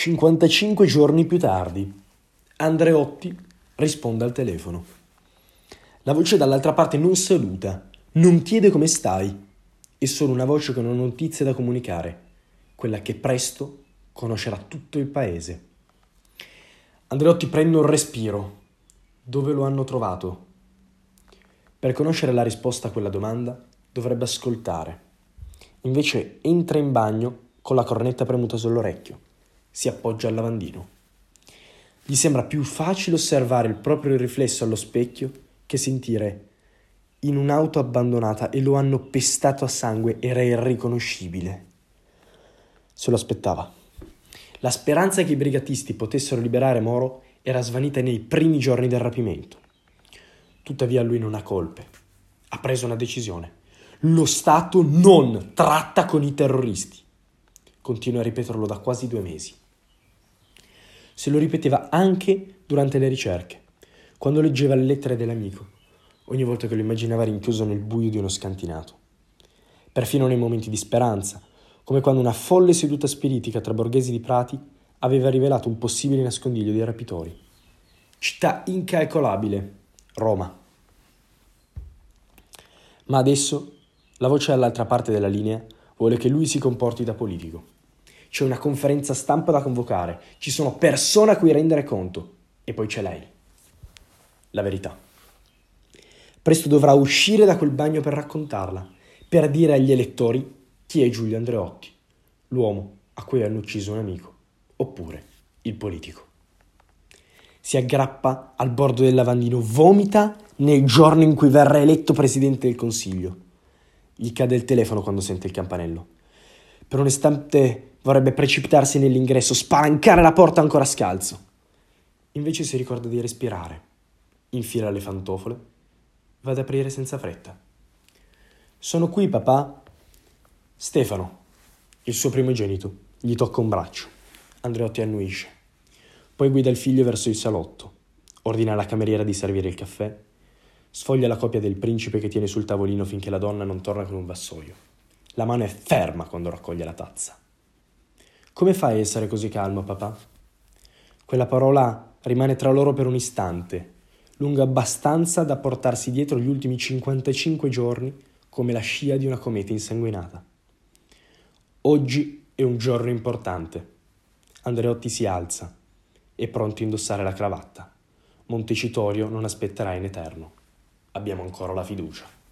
55 giorni più tardi, Andreotti risponde al telefono. La voce dall'altra parte non saluta, non chiede come stai, è solo una voce con una notizia da comunicare, quella che presto conoscerà tutto il paese. Andreotti prende un respiro. Dove lo hanno trovato? Per conoscere la risposta a quella domanda dovrebbe ascoltare. Invece entra in bagno con la cornetta premuta sull'orecchio. Si appoggia al lavandino. Gli sembra più facile osservare il proprio riflesso allo specchio che sentire in un'auto abbandonata e lo hanno pestato a sangue era irriconoscibile. Se lo aspettava. La speranza che i brigatisti potessero liberare Moro era svanita nei primi giorni del rapimento. Tuttavia lui non ha colpe. Ha preso una decisione. Lo Stato non tratta con i terroristi. Continua a ripeterlo da quasi 2 mesi. Se lo ripeteva anche durante le ricerche, quando leggeva le lettere dell'amico, ogni volta che lo immaginava rinchiuso nel buio di uno scantinato. Perfino nei momenti di speranza, come quando una folle seduta spiritica tra borghesi di Prati aveva rivelato un possibile nascondiglio dei rapitori. Città incalcolabile, Roma. Ma adesso la voce dall'altra parte della linea vuole che lui si comporti da politico. C'è una conferenza stampa da convocare, ci sono persone a cui rendere conto e poi c'è lei. La verità. Presto dovrà uscire da quel bagno per raccontarla, per dire agli elettori chi è Giulio Andreotti, l'uomo a cui hanno ucciso un amico, oppure il politico. Si aggrappa al bordo del lavandino, vomita nel giorno in cui verrà eletto presidente del Consiglio. Gli cade il telefono quando sente il campanello. Per un istante vorrebbe precipitarsi nell'ingresso, spalancare la porta ancora scalzo. Invece si ricorda di respirare, infila le pantofole, va ad aprire senza fretta. «Sono qui, papà». Stefano, il suo primogenito, gli tocca un braccio. Andreotti annuisce. Poi guida il figlio verso il salotto, ordina alla cameriera di servire il caffè, sfoglia la copia del Principe che tiene sul tavolino finché la donna non torna con un vassoio. La mano è ferma quando raccoglie la tazza. «Come fai a essere così calmo, papà?» Quella parola rimane tra loro per un istante, lunga abbastanza da portarsi dietro gli ultimi 55 giorni come la scia di una cometa insanguinata. Oggi è un giorno importante. Andreotti si alza, è pronto a indossare la cravatta. Montecitorio non aspetterà in eterno. Abbiamo ancora la fiducia.